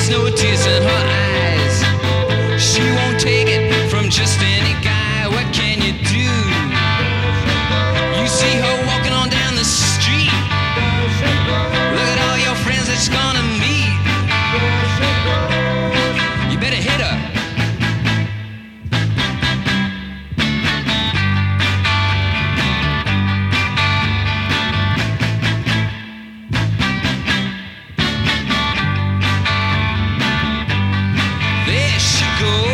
There's no tears in her eyes. She won't take it from just any guy. What can you do? You see her walking on down the street. Look at all your friends that she's gonna meet. You better hit her. There she goes.